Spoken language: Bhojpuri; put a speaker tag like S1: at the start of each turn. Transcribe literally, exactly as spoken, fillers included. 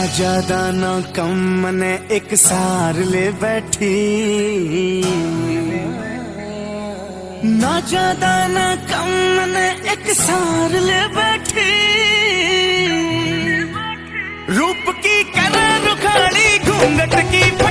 S1: ज्यादा ना कम मने एक सार ले बैठी, ना ज्यादा ना कम मने एक सार ले बैठी। रूप की कला रुखाड़ी घूंघट की